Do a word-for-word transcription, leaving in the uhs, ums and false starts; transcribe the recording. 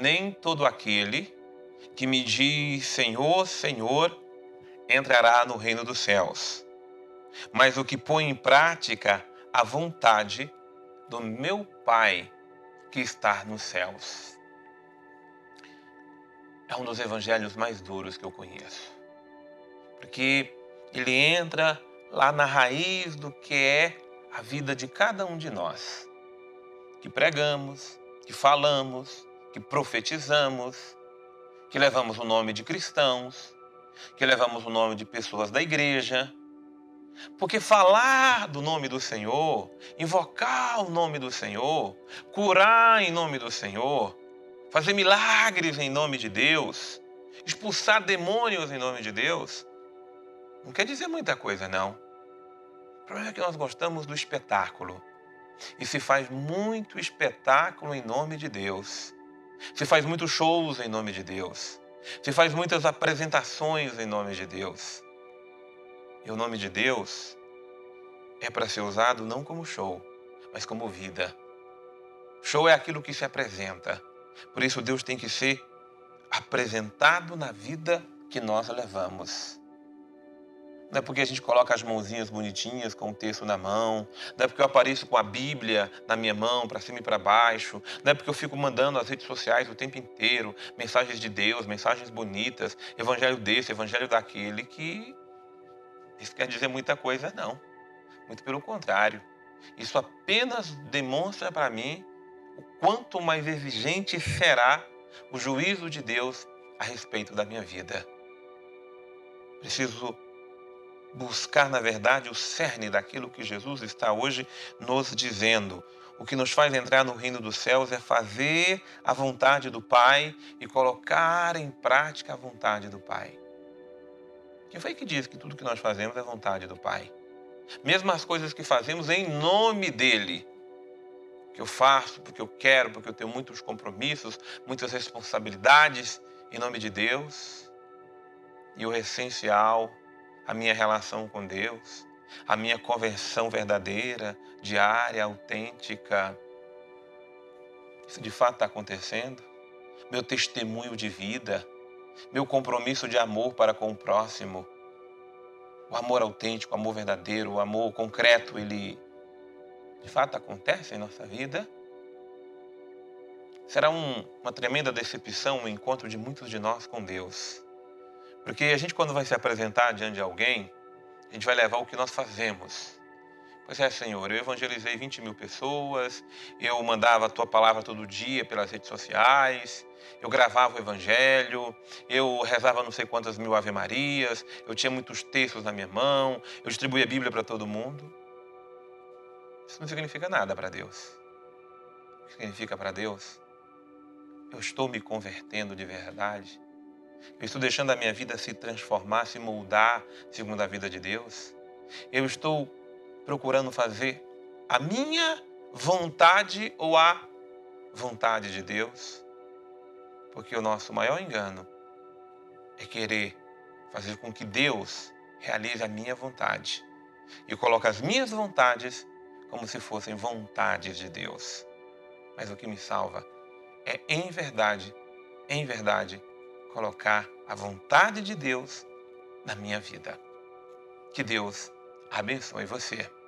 nem todo aquele que me diz Senhor, Senhor, entrará no reino dos céus, mas o que põe em prática a vontade do meu Pai que está nos céus. É um dos evangelhos mais duros que eu conheço, porque ele entra lá na raiz do que é a vida de cada um de nós, que pregamos, que falamos, que profetizamos, que levamos o nome de cristãos, que levamos o nome de pessoas da igreja. Porque falar do nome do Senhor, invocar o nome do Senhor, curar em nome do Senhor, fazer milagres em nome de Deus, expulsar demônios em nome de Deus, não quer dizer muita coisa, não. O problema é que nós gostamos do espetáculo. E se faz muito espetáculo em nome de Deus. Se faz muitos shows em nome de Deus. Se faz muitas apresentações em nome de Deus. E o nome de Deus é para ser usado não como show, mas como vida. Show é aquilo que se apresenta. Por isso Deus tem que ser apresentado na vida que nós levamos. Não é porque a gente coloca as mãozinhas bonitinhas com o texto na mão, não é porque eu apareço com a Bíblia na minha mão, para cima e para baixo, não é porque eu fico mandando nas redes sociais o tempo inteiro mensagens de Deus, mensagens bonitas, evangelho desse, evangelho daquele, que isso quer dizer muita coisa, não. Muito pelo contrário. Isso apenas demonstra para mim o quanto mais exigente será o juízo de Deus a respeito da minha vida. Preciso buscar, na verdade, o cerne daquilo que Jesus está hoje nos dizendo. O que nos faz entrar no reino dos céus é fazer a vontade do Pai e colocar em prática a vontade do Pai. Quem foi que diz que tudo que nós fazemos é vontade do Pai? Mesmo as coisas que fazemos em nome dEle, que eu faço porque eu quero, porque eu tenho muitos compromissos, muitas responsabilidades em nome de Deus, e o essencial, a minha relação com Deus, a minha conversão verdadeira, diária, autêntica. Isso de fato está acontecendo? Meu testemunho de vida, meu compromisso de amor para com o próximo, o amor autêntico, o amor verdadeiro, o amor concreto, ele de fato acontece em nossa vida? Será um, uma tremenda decepção o encontro de muitos de nós com Deus. Porque a gente, quando vai se apresentar diante de alguém, a gente vai levar o que nós fazemos. Pois é, Senhor, eu evangelizei vinte mil pessoas, eu mandava a Tua palavra todo dia pelas redes sociais, eu gravava o evangelho, eu rezava não sei quantas mil Ave Marias, eu tinha muitos textos na minha mão, eu distribuía a Bíblia para todo mundo. Isso não significa nada para Deus. O que significa para Deus? Eu estou me convertendo de verdade. Eu estou deixando a minha vida se transformar, se moldar segundo a vida de Deus. Eu estou procurando fazer a minha vontade ou a vontade de Deus. Porque o nosso maior engano é querer fazer com que Deus realize a minha vontade. E coloque as minhas vontades como se fossem vontades de Deus. Mas o que me salva é, em verdade, em verdade, colocar a vontade de Deus na minha vida. Que Deus abençoe você.